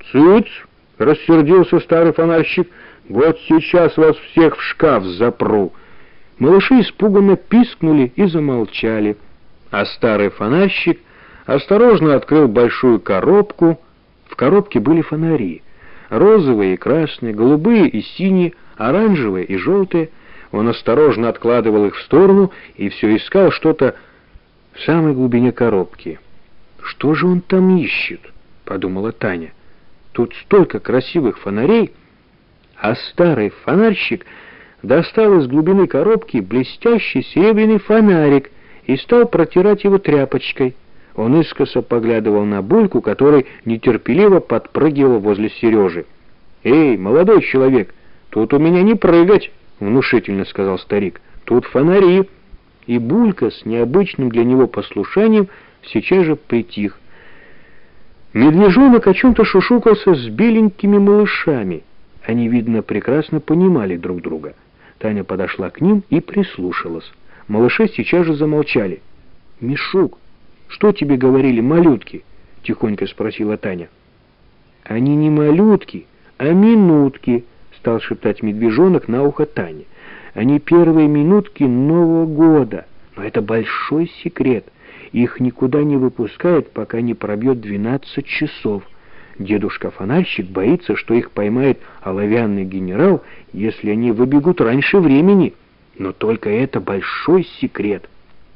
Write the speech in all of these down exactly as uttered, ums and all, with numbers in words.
«Цыц!» — рассердился старый фонарщик. «Вот сейчас вас всех в шкаф запру!» Малыши испуганно пискнули и замолчали, а старый фонарщик осторожно открыл большую коробку. В коробке были фонари. Розовые и красные, голубые и синие, оранжевые и желтые. Он осторожно откладывал их в сторону и все искал что-то в самой глубине коробки. «Что же он там ищет?» — подумала Таня. «Тут столько красивых фонарей!» А старый фонарщик достал из глубины коробки блестящий серебряный фонарик и стал протирать его тряпочкой. Он искоса поглядывал на Бульку, который нетерпеливо подпрыгивал возле Сережи. «Эй, молодой человек, тут у меня не прыгать!» — внушительно сказал старик. «Тут фонари!» И Булька с необычным для него послушанием сейчас же притих. Медвежонок о чем-то шушукался с беленькими малышами. Они, видно, прекрасно понимали друг друга. Таня подошла к ним и прислушалась. Малыши сейчас же замолчали. «Мишук, что тебе говорили малютки?» — тихонько спросила Таня. «Они не малютки, а минутки», — стал шептать медвежонок на ухо Тане. «Они первые минутки Нового года, но это большой секрет. Их никуда не выпускают, пока не пробьет двенадцать часов. Дедушка-фонарщик боится, что их поймает оловянный генерал, если они выбегут раньше времени. Но только это большой секрет».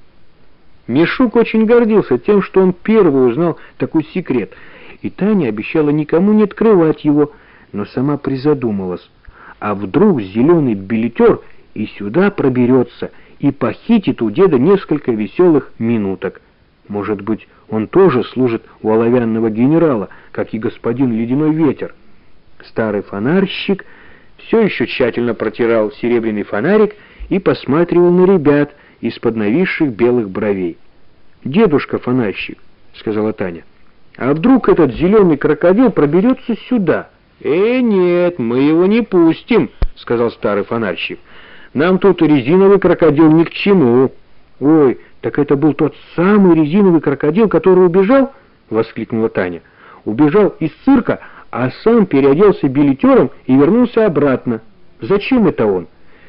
Мишук очень гордился тем, что он первый узнал такой секрет, и Таня обещала никому не открывать его, но сама призадумалась. А вдруг зеленый билетер и сюда проберется и похитит у деда несколько веселых минуток? Может быть, он тоже служит у оловянного генерала, как и господин Ледяной Ветер? Старый фонарщик все еще тщательно протирал серебряный фонарик и посматривал на ребят из-под нависших белых бровей. «Дедушка-фонарщик», — сказала Таня, — «а вдруг этот зеленый крокодил проберется сюда?» «Э, нет, мы его не пустим», — сказал старый фонарщик. «Нам тут резиновый крокодил ни к чему». «Ой, так это был тот самый резиновый крокодил, который убежал?» — воскликнула Таня. «Убежал из цирка, а сам переоделся билетером и вернулся обратно. Зачем это он?»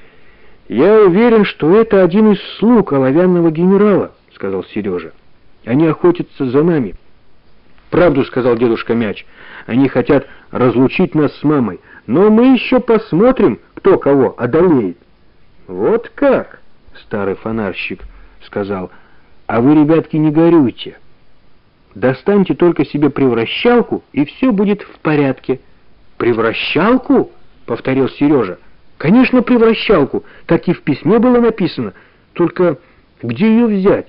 «Я уверен, что это один из слуг оловянного генерала», — сказал Сережа. «Они охотятся за нами». «Правду сказал дедушка Мяч. Они хотят разлучить нас с мамой, но мы еще посмотрим, кто кого одолеет». «Вот как?» — старый фонарщик сказал. «А вы, ребятки, не горюйте. Достаньте только себе превращалку, и все будет в порядке». «Превращалку?» — повторил Сережа. «Конечно, превращалку. Так и в письме было написано. Только где ее взять?»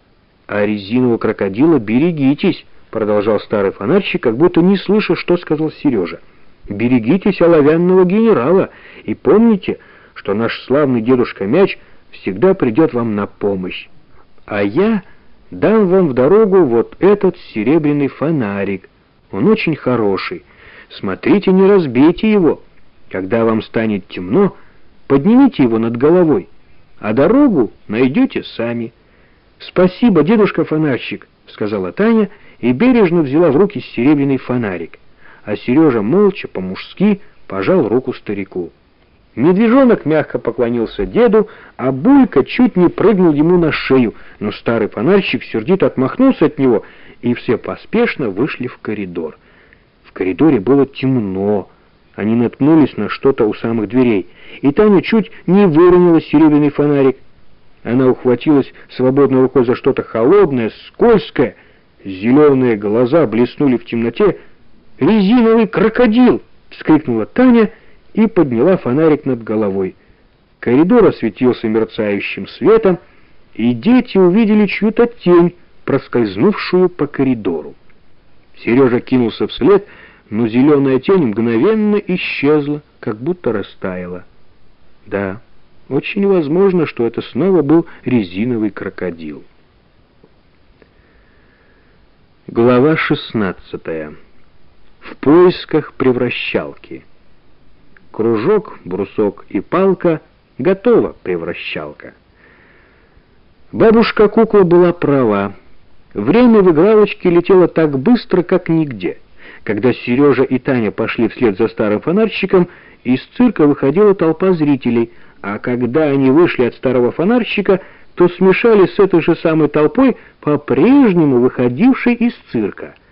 «А резинового крокодила берегитесь», — продолжал старый фонарщик, как будто не слыша, что сказал Сережа. «Берегитесь оловянного генерала и помните, что наш славный дедушка Мяч всегда придет вам на помощь. А я дам вам в дорогу вот этот серебряный фонарик. Он очень хороший. Смотрите, не разбейте его. Когда вам станет темно, поднимите его над головой, а дорогу найдете сами». «Спасибо, дедушка-фонарщик», — сказала Таня и бережно взяла в руки серебряный фонарик, а Сережа молча, по-мужски, пожал руку старику. Медвежонок мягко поклонился деду, а Булька чуть не прыгнул ему на шею, но старый фонарщик сердито отмахнулся от него, и все поспешно вышли в коридор. В коридоре было темно. Они наткнулись на что-то у самых дверей, и Таня чуть не выронила серебряный фонарик. Она ухватилась свободной рукой за что-то холодное, скользкое. Зеленые глаза блеснули в темноте. «Резиновый крокодил!» — вскрикнула Таня и подняла фонарик над головой. Коридор осветился мерцающим светом, и дети увидели чью-то тень, проскользнувшую по коридору. Сережа кинулся вслед, но зеленая тень мгновенно исчезла, как будто растаяла. Да, очень возможно, что это снова был резиновый крокодил. Глава шестнадцатая. В поисках превращалки. Кружок, брусок и палка — готова превращалка. Бабушка-кукла была права. Время в игралочке летело так быстро, как нигде. Когда Сережа и Таня пошли вслед за старым фонарщиком, из цирка выходила толпа зрителей, а когда они вышли от старого фонарщика, то смешались с этой же самой толпой, по-прежнему выходившей из цирка.